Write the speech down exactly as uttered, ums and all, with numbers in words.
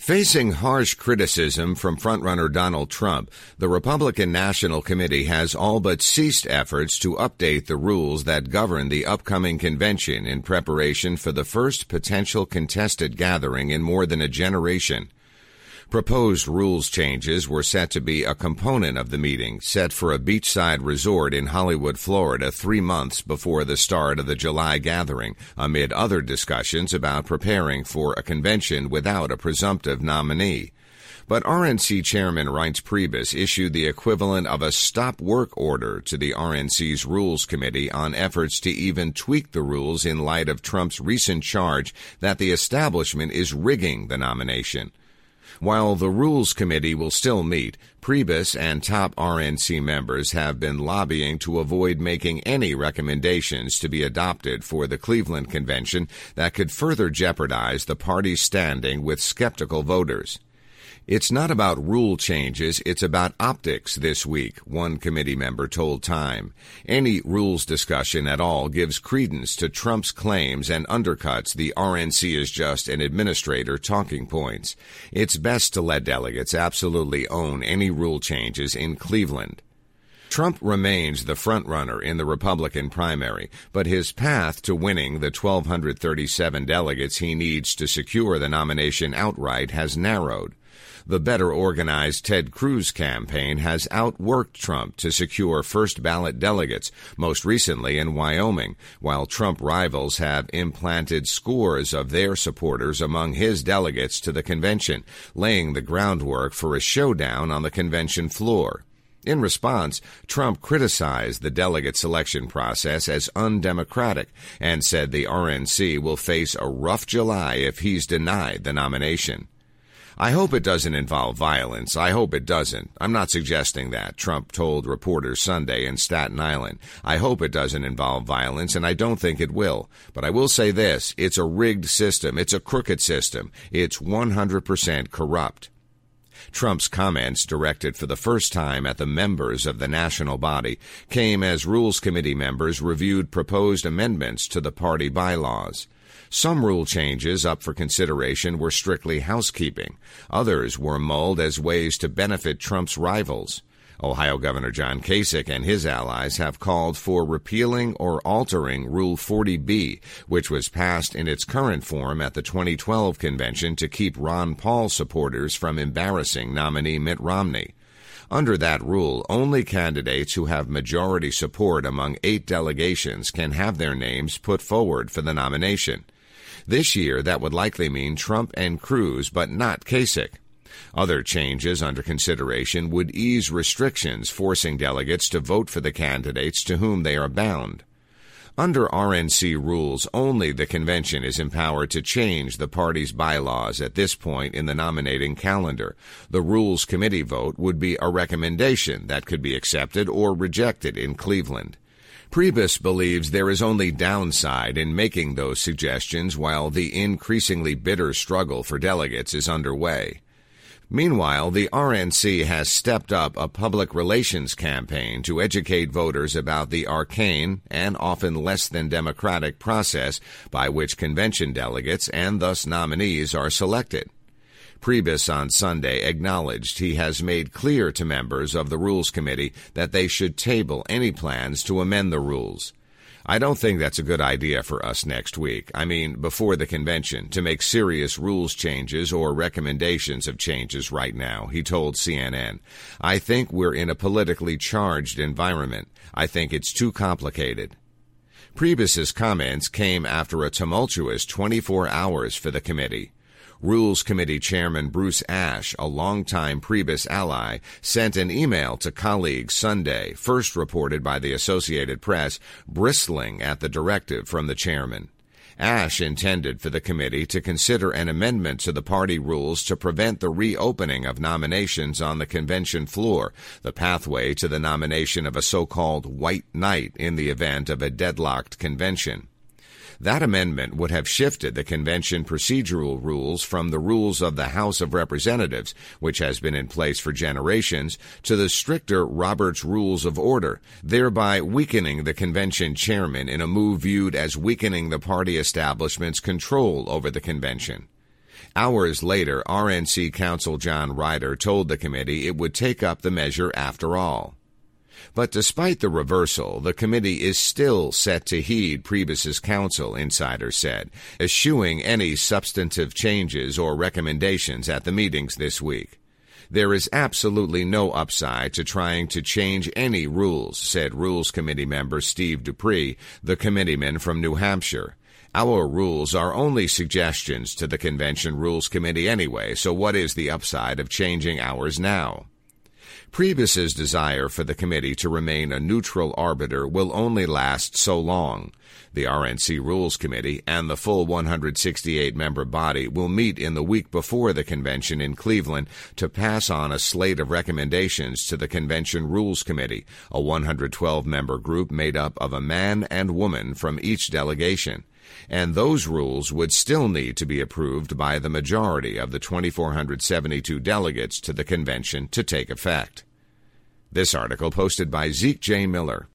Facing harsh criticism from frontrunner Donald Trump, the Republican National Committee has all but ceased efforts to update the rules that govern the upcoming convention in preparation for the first potential contested gathering in more than a generation. Proposed rules changes were set to be a component of the meeting, set for a beachside resort in Hollywood, Florida, three months before the start of the July gathering, amid other discussions about preparing for a convention without a presumptive nominee. But R N C Chairman Reince Priebus issued the equivalent of a stop work order to the R N C's Rules Committee on efforts to even tweak the rules in light of Trump's recent charge that the establishment is rigging the nomination. While the Rules Committee will still meet, Priebus and top R N C members have been lobbying to avoid making any recommendations to be adopted for the Cleveland Convention that could further jeopardize the party's standing with skeptical voters. It's not about rule changes, it's about optics this week, one committee member told Time. Any rules discussion at all gives credence to Trump's claims and undercuts the R N C is just an administrator talking points. It's best to let delegates absolutely own any rule changes in Cleveland. Trump remains the frontrunner in the Republican primary, but his path to winning the one thousand two hundred thirty-seven delegates he needs to secure the nomination outright has narrowed. The better-organized Ted Cruz campaign has outworked Trump to secure first-ballot delegates, most recently in Wyoming, while Trump rivals have implanted scores of their supporters among his delegates to the convention, laying the groundwork for a showdown on the convention floor. In response, Trump criticized the delegate selection process as undemocratic and said the R N C will face a rough July if he's denied the nomination. I hope it doesn't involve violence. I hope it doesn't. I'm not suggesting that, Trump told reporters Sunday in Staten Island. I hope it doesn't involve violence, and I don't think it will. But I will say this, it's a rigged system. It's a crooked system. It's one hundred percent corrupt. Trump's comments, directed for the first time at the members of the national body, came as Rules Committee members reviewed proposed amendments to the party bylaws. Some rule changes up for consideration were strictly housekeeping. Others were mulled as ways to benefit Trump's rivals. Ohio Governor John Kasich and his allies have called for repealing or altering Rule forty B, which was passed in its current form at the twenty twelve convention to keep Ron Paul supporters from embarrassing nominee Mitt Romney. Under that rule, only candidates who have majority support among eight delegations can have their names put forward for the nomination. This year, that would likely mean Trump and Cruz, but not Kasich. Other changes under consideration would ease restrictions forcing delegates to vote for the candidates to whom they are bound. Under R N C rules, only the convention is empowered to change the party's bylaws at this point in the nominating calendar. The Rules Committee vote would be a recommendation that could be accepted or rejected in Cleveland. Priebus believes there is only downside in making those suggestions while the increasingly bitter struggle for delegates is underway. Meanwhile, the R N C has stepped up a public relations campaign to educate voters about the arcane and often less than democratic process by which convention delegates and thus nominees are selected. Priebus on Sunday acknowledged he has made clear to members of the Rules Committee that they should table any plans to amend the rules. I don't think that's a good idea for us next week, I mean before the convention, to make serious rules changes or recommendations of changes right now, he told C N N. I think we're in a politically charged environment. I think it's too complicated. Priebus's comments came after a tumultuous twenty-four hours for the committee. Rules Committee Chairman Bruce Ashe, a longtime Priebus ally, sent an email to colleagues Sunday, first reported by the Associated Press, bristling at the directive from the chairman. Ashe intended for the committee to consider an amendment to the party rules to prevent the reopening of nominations on the convention floor, the pathway to the nomination of a so-called white knight in the event of a deadlocked convention. That amendment would have shifted the convention procedural rules from the rules of the House of Representatives, which has been in place for generations, to the stricter Roberts Rules of Order, thereby weakening the convention chairman in a move viewed as weakening the party establishment's control over the convention. Hours later, R N C counsel John Ryder told the committee it would take up the measure after all. But despite the reversal, the committee is still set to heed Priebus's counsel, insiders said, eschewing any substantive changes or recommendations at the meetings this week. There is absolutely no upside to trying to change any rules, said Rules Committee member Steve Dupree, the committeeman from New Hampshire. Our rules are only suggestions to the Convention Rules Committee anyway, so what is the upside of changing ours now? Priebus's desire for the committee to remain a neutral arbiter will only last so long. The R N C Rules Committee and the full one hundred sixty-eight member body will meet in the week before the convention in Cleveland to pass on a slate of recommendations to the Convention Rules Committee, a one hundred twelve member group made up of a man and woman from each delegation. And those rules would still need to be approved by the majority of the two thousand four hundred seventy-two delegates to the convention to take effect. This article posted by Zeke J. Miller.